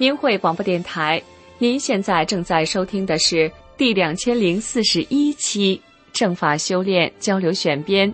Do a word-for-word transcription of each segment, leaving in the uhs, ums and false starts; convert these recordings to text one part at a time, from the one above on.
明慧广播电台，您现在正在收听的是第两千零四十一期正法修炼交流选编。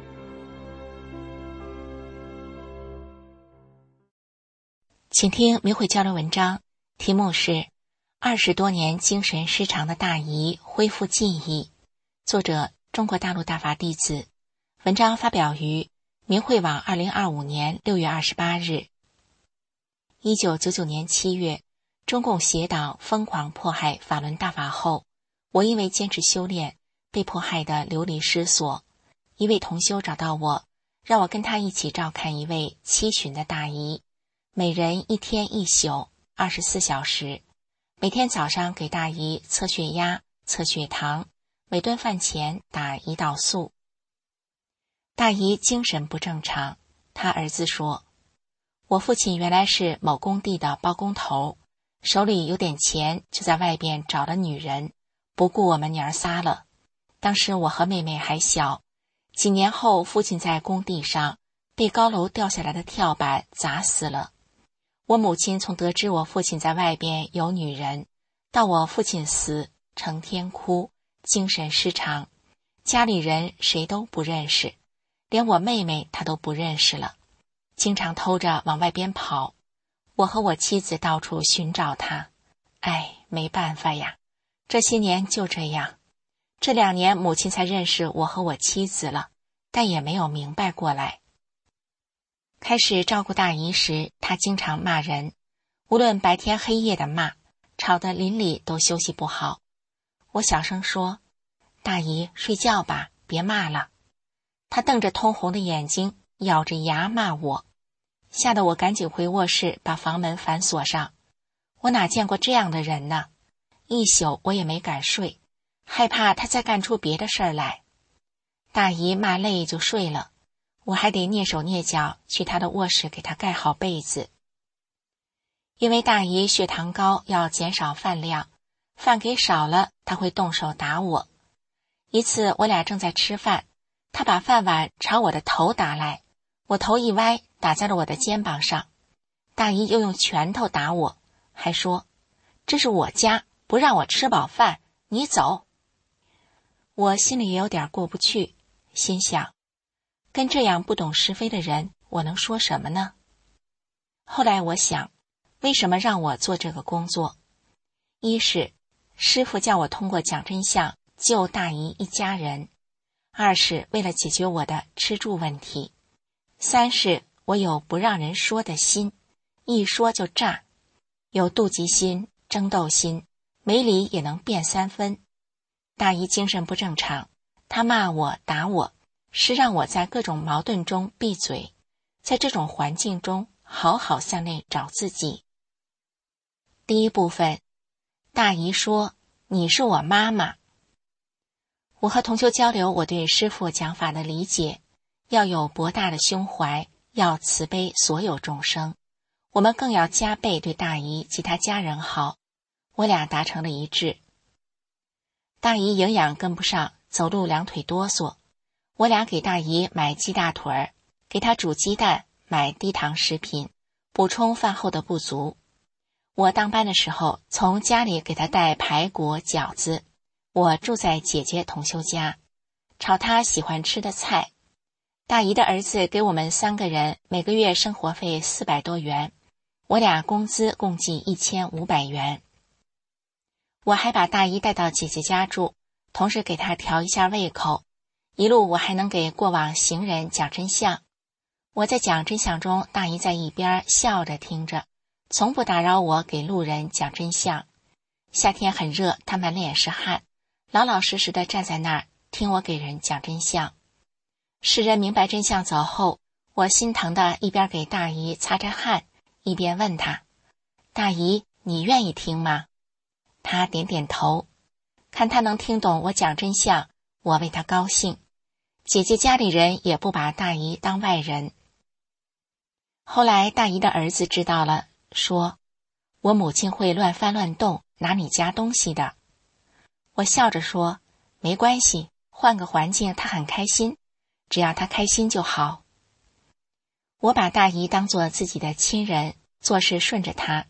请听明慧交流文章，题目是二十多年精神失常的大姨恢复记忆，作者中国大陆大法弟子，文章发表于明慧网二零二五年六月二十八日。一九九九年七月，中共邪党疯狂迫害法轮大法后，我因为坚持修炼，被迫害得流离失所。一位同修找到我，让我跟他一起照看一位七旬的大姨，每人一天一宿，二十四小时。每天早上给大姨测血压、测血糖，每顿饭前打胰岛素。大姨精神不正常，她儿子说，我父亲原来是某工地的包工头，手里有点钱，就在外边找了女人，不顾我们娘仨了。当时我和妹妹还小，几年后父亲在工地上被高楼掉下来的跳板砸死了。我母亲从得知我父亲在外边有女人，到我父亲死，成天哭，精神失常，家里人谁都不认识，连我妹妹她都不认识了，经常偷着往外边跑。我和我妻子到处寻找他，哎，没办法呀，这些年就这样。这两年母亲才认识我和我妻子了，但也没有明白过来。开始照顾大姨时，她经常骂人，无论白天黑夜的骂，吵得邻里都休息不好。我小声说，大姨睡觉吧，别骂了。她瞪着通红的眼睛，咬着牙骂我，吓得我赶紧回卧室把房门反锁上。我哪见过这样的人呢？一宿我也没敢睡，害怕他再干出别的事儿来。大姨骂累就睡了，我还得蹑手蹑脚去她的卧室给她盖好被子。因为大姨血糖高，要减少饭量，饭给少了她会动手打我。一次我俩正在吃饭，她把饭碗朝我的头打来，我头一歪，打在了我的肩膀上。大姨又用拳头打我，还说，这是我家，不让我吃饱饭，你走。我心里也有点过不去，心想，跟这样不懂是非的人，我能说什么呢？后来我想，为什么让我做这个工作？一是师父叫我通过讲真相救大姨一家人，二是为了解决我的吃住问题，三是我有不让人说的心，一说就炸，有妒忌心、争斗心，没理也能变三分。大姨精神不正常，她骂我打我，是让我在各种矛盾中闭嘴，在这种环境中好好向内找自己。第一部分，大姨说，你是我妈妈。我和同修交流我对师父讲法的理解，要有博大的胸怀，要慈悲所有众生，我们更要加倍对大姨及她家人好。我俩达成了一致。大姨营养跟不上，走路两腿哆嗦，我俩给大姨买鸡大腿儿，给她煮鸡蛋，买低糖食品，补充饭后的不足。我当班的时候，从家里给她带排骨饺子。我住在姐姐同修家，炒她喜欢吃的菜。大姨的儿子给我们三个人每个月生活费四百多元，我俩工资共计一千五百元。我还把大姨带到姐姐家住，同时给她调一下胃口。一路我还能给过往行人讲真相。我在讲真相中，大姨在一边笑着听着，从不打扰我给路人讲真相。夏天很热，她满脸是汗，老老实实地站在那儿听我给人讲真相。世人明白真相走后，我心疼的一边给大姨擦着汗，一边问她，大姨，你愿意听吗？她点点头，看她能听懂我讲真相，我为她高兴。姐姐家里人也不把大姨当外人。后来大姨的儿子知道了，说，我母亲会乱翻乱动，拿你家东西的。我笑着说，没关系，换个环境她很开心，只要她开心就好。我把大姨当作自己的亲人，做事顺着她，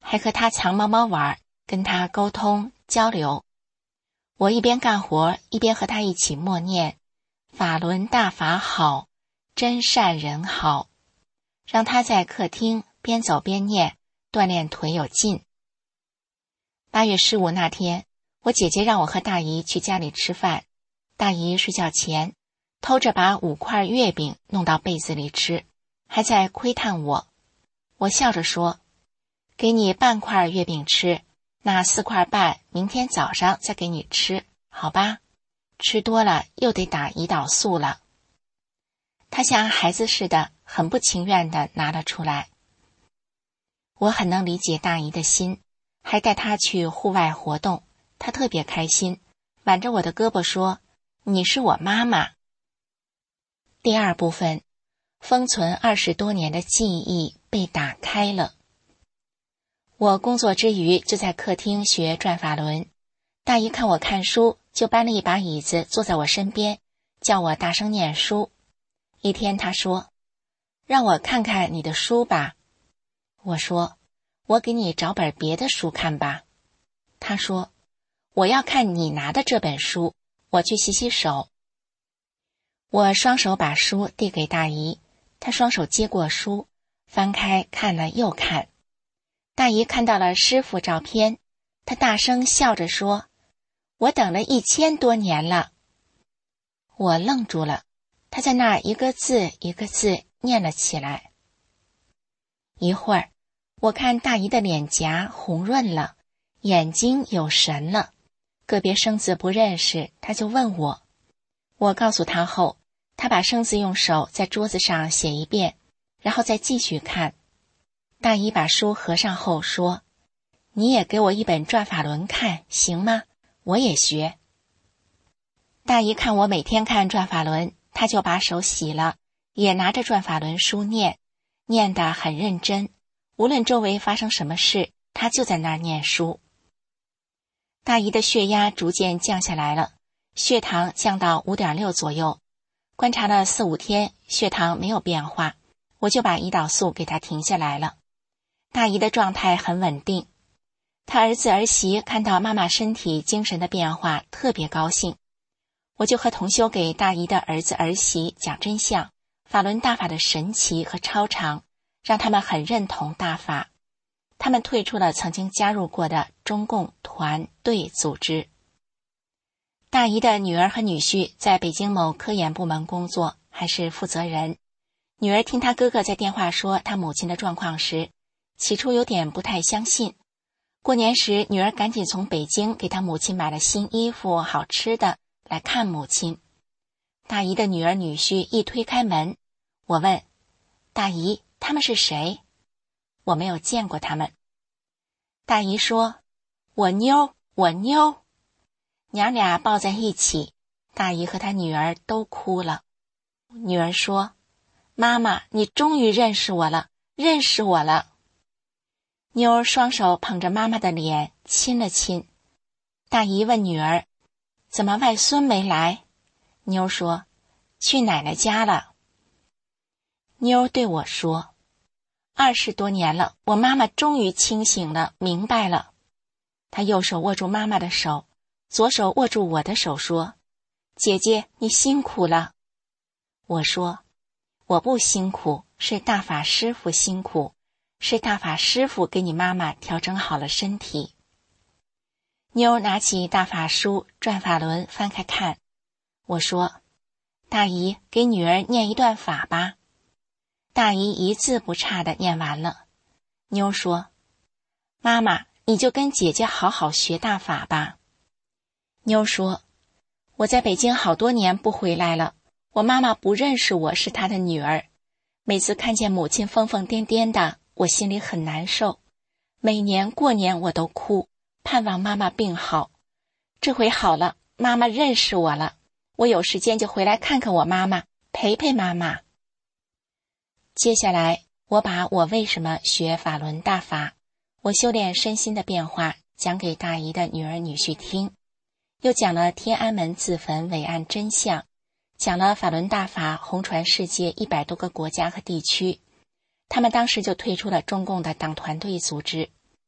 还和他藏猫猫玩，跟他沟通交流。我一边干活，一边和他一起默念法轮大法好，真善人好，让他在客厅边走边念，锻炼腿有劲。八月十五那天，我姐姐让我和大姨去家里吃饭，大姨睡觉前偷着把五块月饼弄到被子里吃，还在窥探我。我笑着说，给你半块月饼吃，那四块半明天早上再给你吃，好吧？吃多了又得打胰岛素了。她像孩子似的，很不情愿地拿了出来。我很能理解大姨的心，还带她去户外活动，她特别开心，挽着我的胳膊说，你是我妈妈。第二部分，封存二十多年的记忆被打开了。我工作之余就在客厅学转法轮，大姨看我看书，就搬了一把椅子坐在我身边，叫我大声念书。一天她说，让我看看你的书吧。我说，我给你找本别的书看吧。她说，我要看你拿的这本书，我去洗洗手。我双手把书递给大姨，她双手接过书，翻开看了又看。大姨看到了师父照片，她大声笑着说，我等了一千多年了。我愣住了，她在那儿一个字一个字念了起来。一会儿，我看大姨的脸颊红润了，眼睛有神了，个别生字不认识，她就问我。我告诉她后，她把生字用手在桌子上写一遍，然后再继续看。大姨把书合上后说，你也给我一本转法轮看，行吗？我也学。大姨看我每天看转法轮，她就把手洗了，也拿着转法轮书念，念得很认真，无论周围发生什么事，她就在那儿念书。大姨的血压逐渐降下来了，血糖降到 五点六 左右，观察了四五天，血糖没有变化，我就把胰岛素给她停下来了。大姨的状态很稳定，她儿子儿媳看到妈妈身体精神的变化特别高兴。我就和同修给大姨的儿子儿媳讲真相，法轮大法的神奇和超常，让他们很认同大法。他们退出了曾经加入过的中共团队组织。大姨的女儿和女婿在北京某科研部门工作，还是负责人。女儿听她哥哥在电话说她母亲的状况时，起初有点不太相信。过年时，女儿赶紧从北京给她母亲买了新衣服、好吃的来看母亲。大姨的女儿女婿一推开门，我问大姨，他们是谁？我没有见过他们。大姨说，我妞，我妞。娘俩抱在一起，大姨和她女儿都哭了。女儿说，妈妈，你终于认识我了，认识我了。妞儿双手捧着妈妈的脸亲了亲。大姨问女儿，怎么外孙没来？妞儿说，去奶奶家了。妞儿对我说，二十多年了，我妈妈终于清醒了，明白了。她右手握住妈妈的手，左手握住我的手说，姐姐，你辛苦了。我说，我不辛苦，是大法师父辛苦，是大法师父给你妈妈调整好了身体。妞拿起大法书转法轮翻开看。我说，大姨，给女儿念一段法吧。大姨一字不差地念完了。妞说，妈妈，你就跟姐姐好好学大法吧。妞说，我在北京好多年不回来了，我妈妈不认识我是她的女儿，每次看见母亲疯疯癫癫的，我心里很难受，每年过年我都哭，盼望妈妈病好。这回好了，妈妈认识我了，我有时间就回来看看我妈妈，陪陪妈妈。接下来，我把我为什么学法轮大法，我修炼身心的变化讲给大姨的女儿女婿听，又讲了天安门自焚伟岸真相，讲了法轮大法红传世界一百多个国家和地区，他们当时就退出了中共的党团队组织。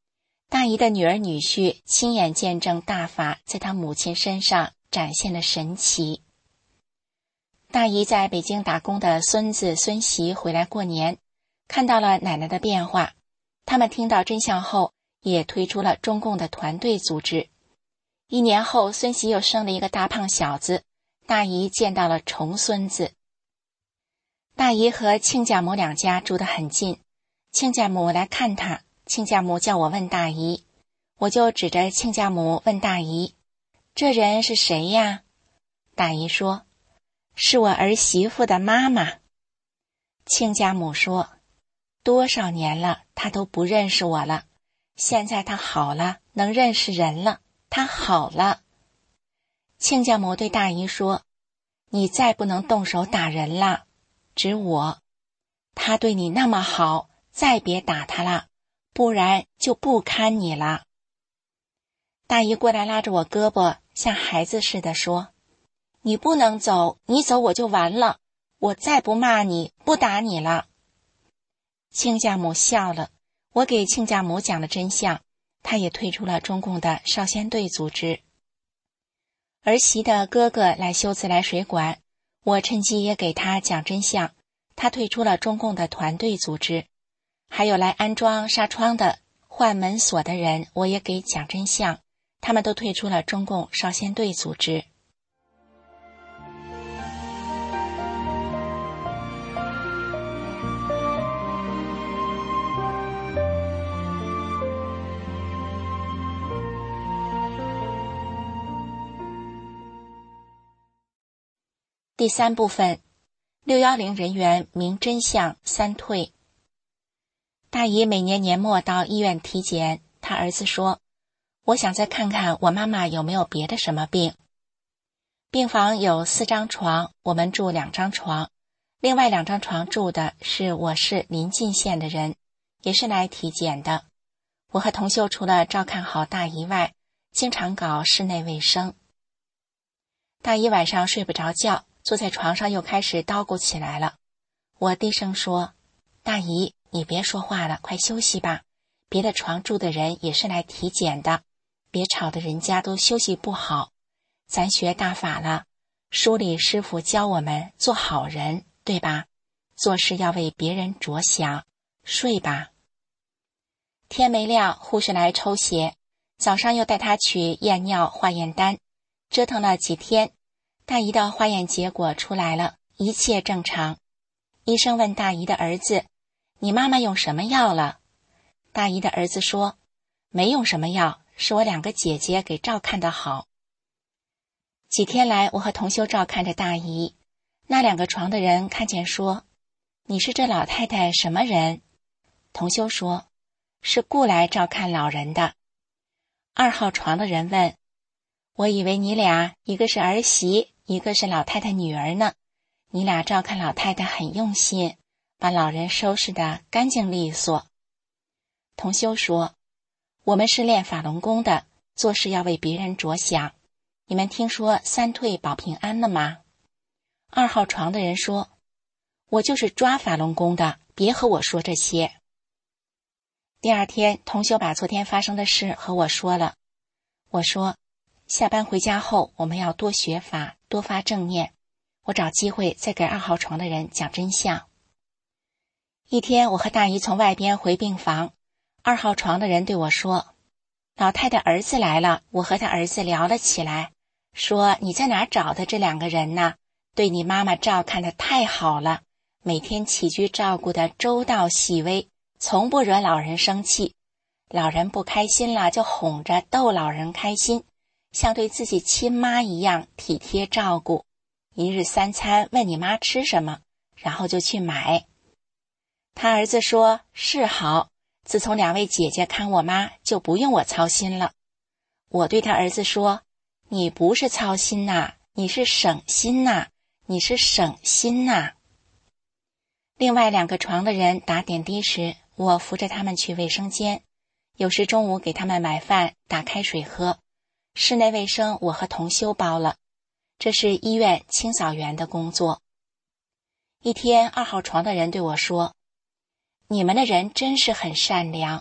大姨的女儿女婿亲眼见证大法在他母亲身上展现了神奇。大姨在北京打工的孙子孙媳回来过年，看到了奶奶的变化，他们听到真相后也推出了中共的团队组织。一年后，孙媳又生了一个大胖小子，大姨见到了重孙子。大姨和亲家母两家住得很近，亲家母来看她，亲家母叫我问大姨，我就指着亲家母问大姨，这人是谁呀？大姨说，是我儿媳妇的妈妈。亲家母说，多少年了，她都不认识我了，现在她好了，能认识人了，她好了。亲家母对大姨说，你再不能动手打人了，指我，他对你那么好，再别打他了，不然就不看你了。大姨过来拉着我胳膊，像孩子似的说，你不能走，你走我就完了，我再不骂你，不打你了。亲家母笑了，我给亲家母讲了真相，他也退出了中共的少先队组织。儿媳的哥哥来修自来水管，我趁机也给他讲真相，他退出了中共的团队组织。还有来安装纱窗的、换门锁的人，我也给讲真相，他们都退出了中共少先队组织。第三部分，六一零人员明真相三退。大姨每年年末到医院体检，她儿子说，我想再看看我妈妈有没有别的什么病。病房有四张床，我们住两张床，另外两张床住的是我市临近县的人，也是来体检的。我和同修除了照看好大姨外，经常搞室内卫生。大姨晚上睡不着觉，坐在床上又开始叨咕起来了。我低声说，大姨，你别说话了，快休息吧，别的床住的人也是来体检的，别吵得人家都休息不好。咱学大法了，书里师父教我们做好人，对吧？做事要为别人着想，睡吧。天没亮，护士来抽血，早上又带他去验尿化验单，折腾了几天，大姨的化验结果出来了，一切正常。医生问大姨的儿子，你妈妈用什么药了？大姨的儿子说，没用什么药，是我两个姐姐给照看的好。几天来，我和同修照看着大姨，那两个床的人看见说，你是这老太太什么人？同修说，是雇来照看老人的。二号床的人问，我以为你俩一个是儿媳，一个是老太太女儿呢，你俩照看老太太很用心，把老人收拾得干净利索。同修说，我们是练法轮功的，做事要为别人着想，你们听说三退保平安了吗？二号床的人说，我就是抓法轮功的，别和我说这些。第二天，同修把昨天发生的事和我说了。我说，下班回家后我们要多学法，多发正念，我找机会再给二号床的人讲真相。一天，我和大姨从外边回病房，二号床的人对我说，老太太儿子来了，我和他儿子聊了起来，说你在哪儿找的这两个人呢？对你妈妈照看得太好了，每天起居照顾得周到细微，从不惹老人生气，老人不开心了就哄着逗老人开心，像对自己亲妈一样体贴照顾，一日三餐问你妈吃什么，然后就去买。他儿子说，是好，自从两位姐姐看我妈，就不用我操心了。我对他儿子说，你不是操心呐，你是省心呐，你是省心呐。另外两个床的人打点滴时，我扶着他们去卫生间，有时中午给他们买饭，打开水喝。室内卫生我和同修包了，这是医院清扫员的工作。一天，二号床的人对我说，你们的人真是很善良，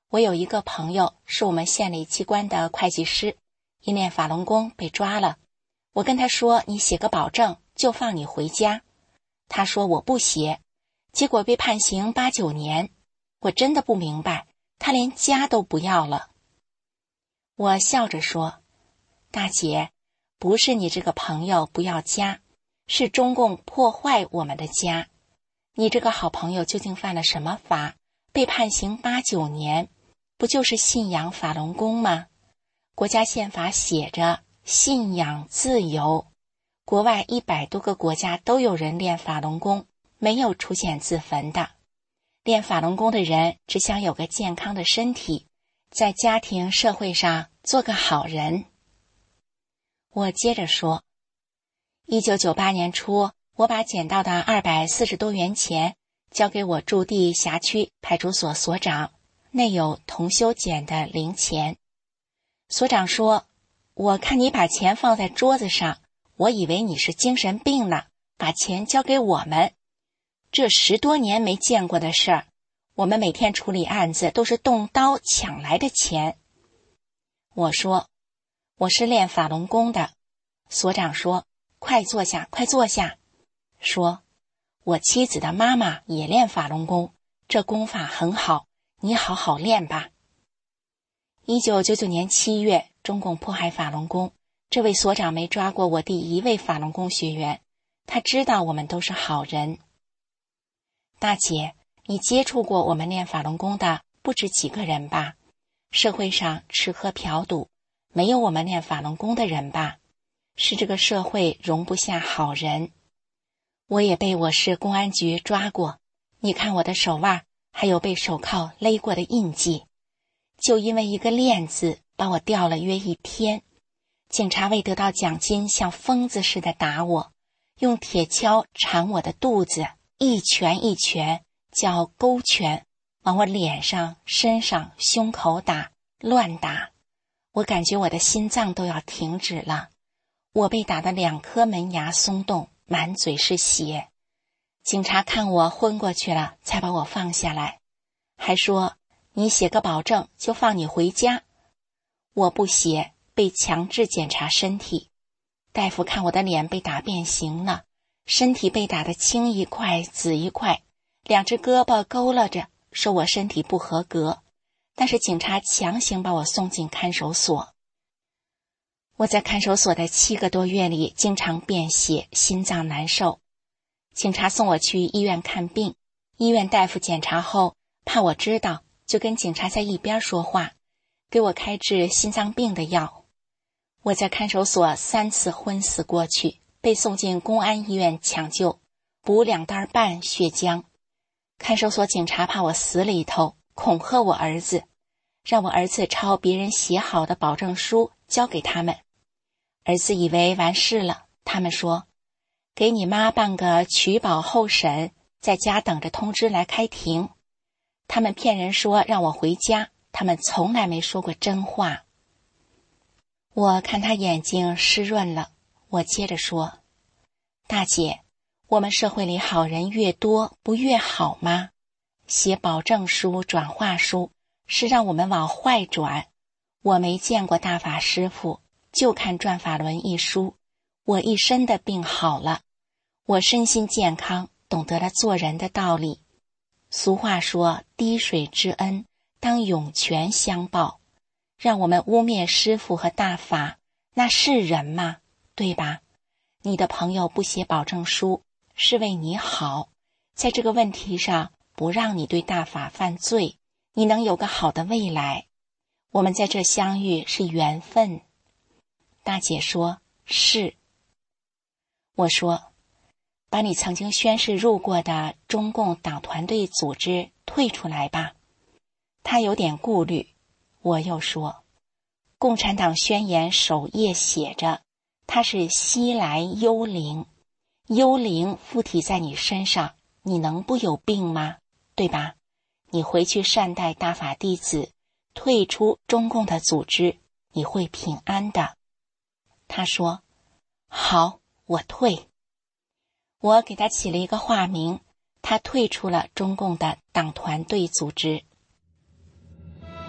我有一个朋友是我们县里机关的会计师，因练法轮功被抓了。我跟他说，你写个保证就放你回家。他说我不写，结果被判刑八九年。我真的不明白，他连家都不要了。我笑着说，大姐，不是你这个朋友不要家，是中共破坏我们的家。你这个好朋友究竟犯了什么法，被判刑八九年，不就是信仰法轮功吗？国家宪法写着信仰自由，国外一百多个国家都有人练法轮功，没有出现自焚的。练法轮功的人只想有个健康的身体，在家庭社会上做个好人。我接着说，一九九八年初，我把捡到的二百四十多元钱交给我驻地辖区派出所所长，内有同修捡的零钱。所长说，我看你把钱放在桌子上，我以为你是精神病呢，把钱交给我们。这十多年没见过的事儿，我们每天处理案子都是动刀抢来的钱。我说，我是练法轮功的。所长说，快坐下，快坐下。说，我妻子的妈妈也练法轮功，这功法很好，你好好练吧。一九九九年七月，中共迫害法轮功，这位所长没抓过我第一位法轮功学员，他知道我们都是好人。大姐，你接触过我们练法轮功的不止几个人吧？社会上吃喝嫖赌，没有我们练法轮功的人吧？是这个社会容不下好人。我也被我市公安局抓过，你看我的手腕还有被手铐勒过的印记，就因为一个练字把我吊了约一天。警察为得到奖金像疯子似的打我，用铁锹缠我的肚子，一拳一拳叫勾拳，往我脸上、身上、胸口打，乱打。我感觉我的心脏都要停止了。我被打得两颗门牙松动，满嘴是血。警察看我昏过去了，才把我放下来，还说你写个保证就放你回家。我不写，被强制检查身体。大夫看我的脸被打变形了，身体被打得青一块紫一块，两只胳膊勾勒着，说我身体不合格。但是警察强行把我送进看守所。我在看守所的七个多月里，经常便血，心脏难受。警察送我去医院看病，医院大夫检查后，怕我知道，就跟警察在一边说话，给我开治心脏病的药。我在看守所三次昏死过去，被送进公安医院抢救，补两袋半血浆。看守所警察怕我死里头，恐吓我儿子，让我儿子抄别人写好的保证书交给他们。儿子以为完事了，他们说，给你妈办个取保候审，在家等着通知来开庭。他们骗人说让我回家，他们从来没说过真话。我看他眼睛湿润了，我接着说，大姐，我们社会里好人越多，不越好吗？写保证书、转化书是让我们往坏转。我没见过大法师父，就看《转法轮》一书，我一身的病好了，我身心健康，懂得了做人的道理。俗话说，滴水之恩当涌泉相报。让我们污蔑师父和大法，那是人吗？对吧？你的朋友不写保证书，是为你好，在这个问题上不让你对大法犯罪，你能有个好的未来。我们在这相遇是缘分。大姐说，是。我说，把你曾经宣誓入过的中共党团队组织退出来吧。他有点顾虑。我又说，共产党宣言首页写着，它是西来幽灵，幽灵附体在你身上，你能不有病吗？对吧？你回去善待大法弟子，退出中共的组织，你会平安的。他说，好，我退。我给他起了一个化名，他退出了中共的党团队组织。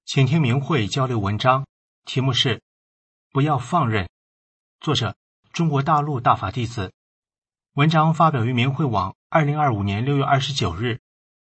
请听明慧交流文章，题目是不要放任，作者中国大陆大法弟子。文章发表于明慧网二零二五年六月二十九日。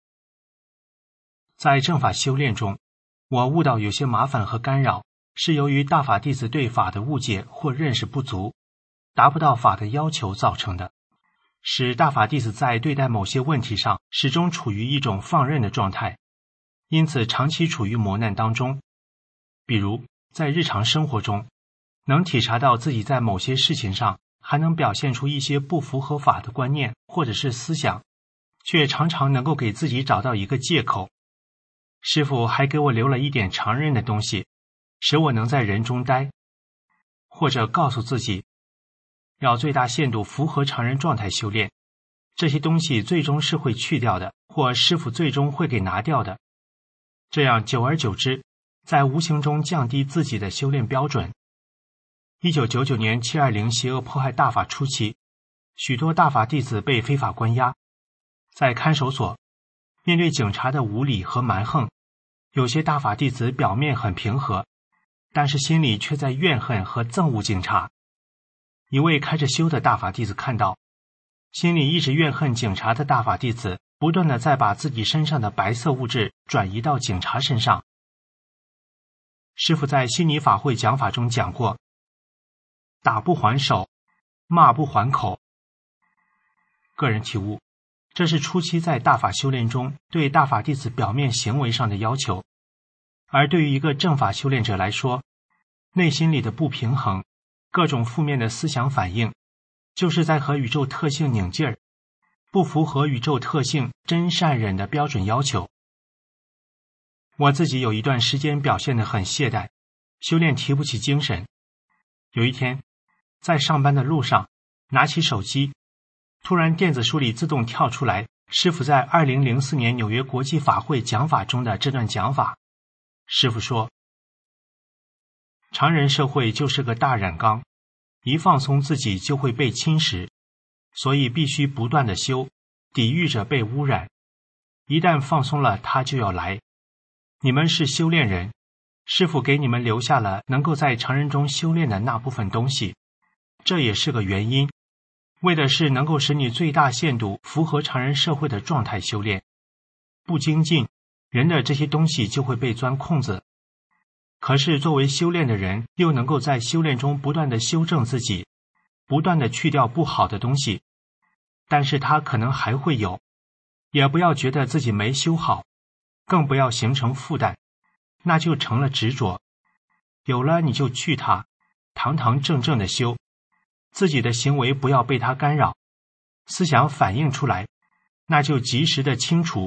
在正法修炼中，我悟到有些麻烦和干扰，是由于大法弟子对法的误解或认识不足，达不到法的要求造成的，使大法弟子在对待某些问题上始终处于一种放任的状态，因此长期处于磨难当中。比如在日常生活中，能体察到自己在某些事情上还能表现出一些不符合法的观念或者是思想，却常常能够给自己找到一个借口。师父还给我留了一点常人的东西，使我能在人中待，或者告诉自己要最大限度符合常人状态修炼，这些东西最终是会去掉的，或师父最终会给拿掉的。这样久而久之，在无形中降低自己的修炼标准。一九九九年七二零邪恶迫害大法初期，许多大法弟子被非法关押，在看守所面对警察的无理和蛮横，有些大法弟子表面很平和，但是心里却在怨恨和憎恶警察。一位开着修的大法弟子看到心里一直怨恨警察的大法弟子不断地在把自己身上的白色物质转移到警察身上。师父在悉尼法会讲法中讲过，打不还手，骂不还口。个人体悟，这是初期在大法修炼中对大法弟子表面行为上的要求，而对于一个正法修炼者来说，内心里的不平衡，各种负面的思想反应，就是在和宇宙特性拧劲儿，不符合宇宙特性真善忍的标准要求。我自己有一段时间表现得很懈怠，修炼提不起精神。有一天在上班的路上，拿起手机，突然电子书里自动跳出来师父在二零零四年纽约国际法会讲法中的这段讲法。师父说，常人社会就是个大染缸，一放松自己就会被侵蚀，所以必须不断地修，抵御着被污染。一旦放松了，它就要来。你们是修炼人，师父给你们留下了能够在常人中修炼的那部分东西，这也是个原因，为的是能够使你最大限度符合常人社会的状态修炼。不精进，人的这些东西就会被钻空子。可是作为修炼的人，又能够在修炼中不断地修正自己，不断地去掉不好的东西，但是它可能还会有，也不要觉得自己没修好，更不要形成负担，那就成了执着。有了你就去它，堂堂正正地修，自己的行为不要被它干扰，思想反映出来，那就及时地清除。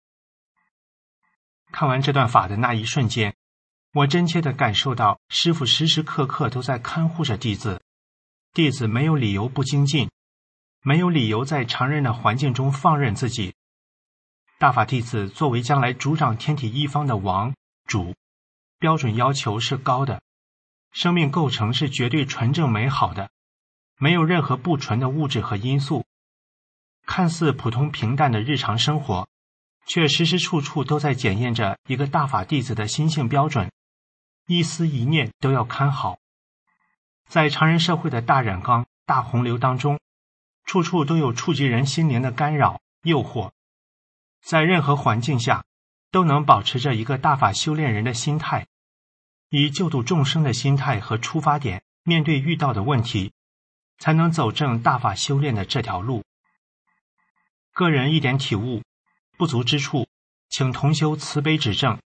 看完这段法的那一瞬间，我真切地感受到师父时时刻刻都在看护着弟子，弟子没有理由不精进，没有理由在常人的环境中放任自己。大法弟子作为将来主掌天体一方的王主，标准要求是高的，生命构成是绝对纯正美好的，没有任何不纯的物质和因素。看似普通平淡的日常生活，却时时处处都在检验着一个大法弟子的心性标准，一思一念都要看好。在常人社会的大染缸、大洪流当中，处处都有触及人心灵的干扰、诱惑，在任何环境下都能保持着一个大法修炼人的心态，以救度众生的心态和出发点面对遇到的问题，才能走正大法修炼的这条路。个人一点体悟，不足之处，请同修慈悲指正。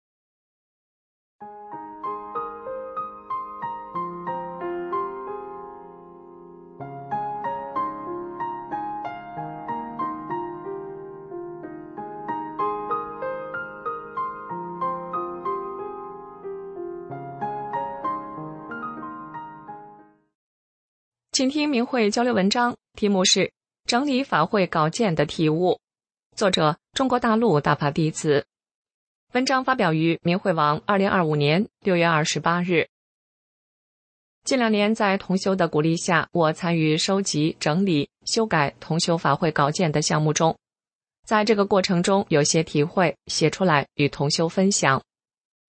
请听明慧交流文章，题目是整理法会稿件的体悟，作者中国大陆大法弟子。文章发表于明慧网二零二五年六月二十八日。近两年在同修的鼓励下，我参与收集、整理、修改同修法会稿件的项目中，在这个过程中有些体会写出来与同修分享。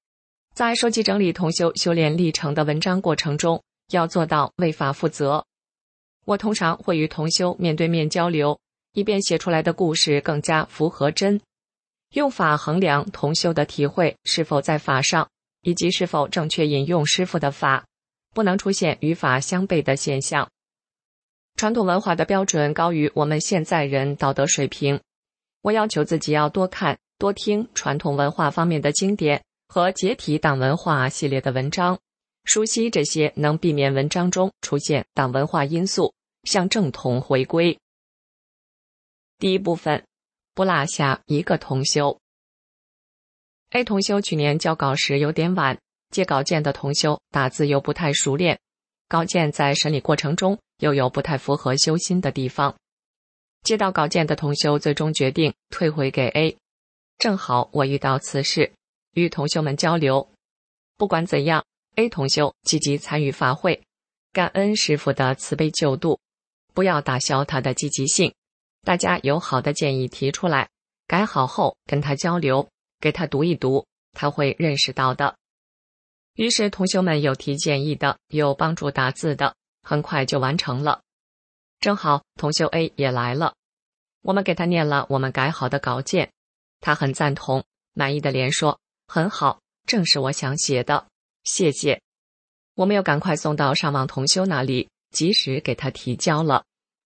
在收集整理同修修炼历程的文章过程中，要做到为法负责。我通常会与同修面对面交流，以便写出来的故事更加符合真。用法衡量同修的体会是否在法上，以及是否正确引用师父的法，不能出现与法相悖的现象。传统文化的标准高于我们现在人道德水平，我要求自己要多看多听传统文化方面的经典和解体党文化系列的文章，熟悉这些能避免文章中出现党文化因素，向正统回归。第一部分，不落下一个同修。A 同修去年交稿时有点晚，接稿件的同修打字又不太熟练，稿件在审理过程中又有不太符合修心的地方。接到稿件的同修最终决定退回给 A。 正好我遇到此事，与同修们交流。不管怎样， A 同修积极参与法会，感恩师父的慈悲救度，不要打消他的积极性。大家有好的建议提出来，改好后跟他交流，给他读一读，他会认识到的。于是同修们有提建议的，有帮助打字的，很快就完成了。正好同修 A 也来了，我们给他念了我们改好的稿件，他很赞同，满意的连说很好，正是我想写的，谢谢。我们又赶快送到上网同修那里，及时给他提交了。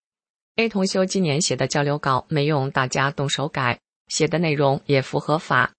A 同修今年写的交流稿没用大家动手改，写的内容也符合法。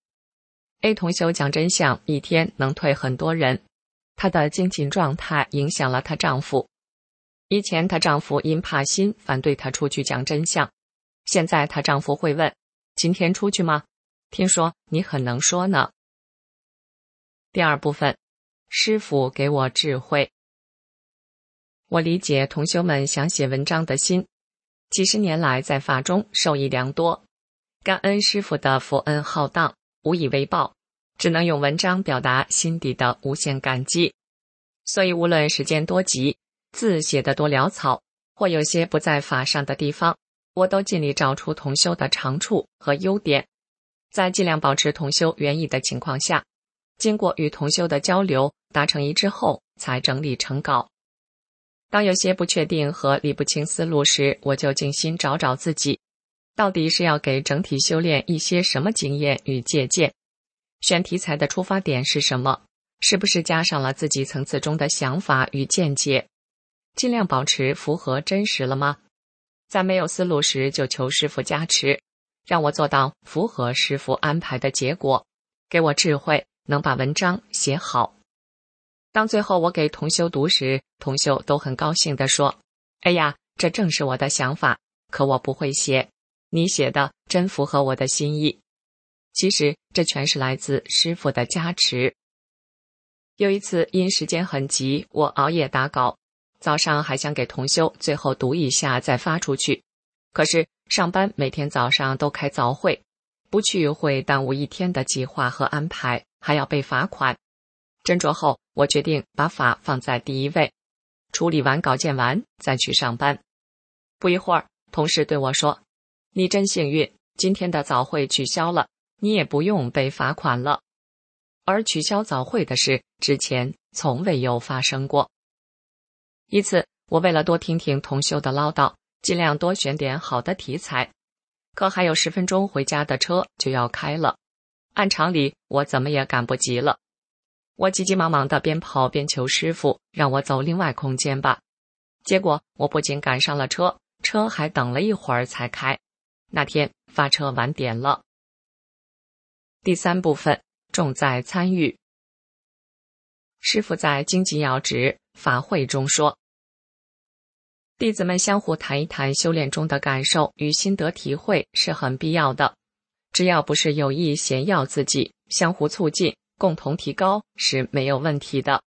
A 同修讲真相一天能退很多人，她的精进状态影响了她丈夫。以前她丈夫因怕心反对她出去讲真相，现在她丈夫会问，今天出去吗？听说你很能说呢。第二部分，师父给我智慧。我理解同修们想写文章的心，几十年来在法中受益良多，感恩师父的佛恩浩荡，无以为报，只能用文章表达心底的无限感激。所以无论时间多急，字写得多潦草，或有些不在法上的地方，我都尽力找出同修的长处和优点，在尽量保持同修原意的情况下，经过与同修的交流达成一致后，才整理成稿。当有些不确定和理不清思路时，我就静心找找自己，到底是要给整体修炼一些什么经验与借鉴？选题材的出发点是什么？是不是加上了自己层次中的想法与见解？尽量保持符合真实了吗？在没有思路时就求师父加持，让我做到符合师父安排的结果，给我智慧，能把文章写好。当最后我给同修读时，同修都很高兴地说，哎呀，这正是我的想法，可我不会写，你写的真符合我的心意。其实这全是来自师父的加持。有一次因时间很急，我熬夜打稿，早上还想给同修最后读一下再发出去，可是上班每天早上都开早会，不去会耽误一天的计划和安排，还要被罚款。斟酌后，我决定把法放在第一位，处理完稿件完再去上班。不一会儿，同事对我说，你真幸运，今天的早会取消了，你也不用被罚款了。而取消早会的事之前从未有发生过。一次，我为了多听听同修的唠叨，尽量多选点好的题材，可还有十分钟回家的车就要开了，按常理我怎么也赶不及了。我急急忙忙地边跑边求师父让我走另外空间吧，结果我不仅赶上了车，车还等了一会儿才开。那天发车晚点了。第三部分，重在参与。师父在经济要旨法会中说，弟子们相互谈一谈修炼中的感受与心得体会是很必要的，只要不是有意显耀自己，相互促进，共同提高是没有问题的。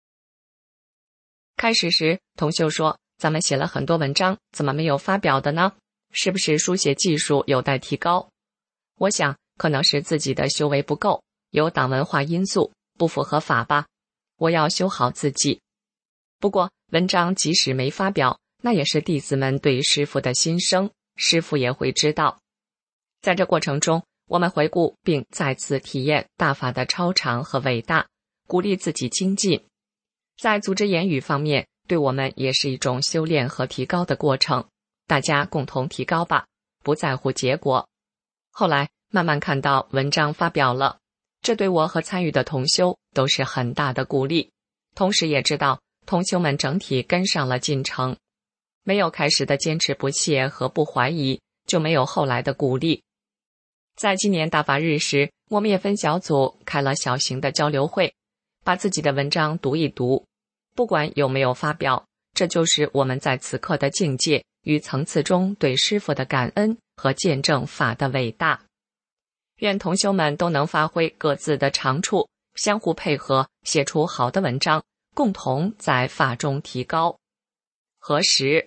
开始时，同修说，咱们写了很多文章，怎么没有发表的呢？是不是书写技术有待提高？我想，可能是自己的修为不够，有党文化因素，不符合法吧。我要修好自己。不过，文章即使没发表，那也是弟子们对师父的心声，师父也会知道。在这过程中，我们回顾并再次体验大法的超常和伟大， 鼓励自己精进。在组织言语方面，对我们也是一种修炼和提高的过程。大家共同提高吧，不在乎结果。后来慢慢看到文章发表了，这对我和参与的同修都是很大的鼓励，同时也知道同修们整体跟上了进程。没有开始的坚持不懈和不怀疑，就没有后来的鼓励。在今年大法日时，我们也分小组开了小型的交流会，把自己的文章读一读，不管有没有发表，这就是我们在此刻的境界与层次中对师父的感恩和见证法的伟大。愿同修们都能发挥各自的长处，相互配合，写出好的文章，共同在法中提高。何时？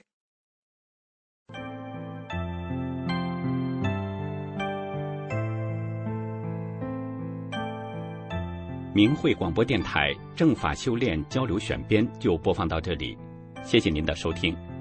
明慧广播电台正法修炼交流选编就播放到这里，谢谢您的收听。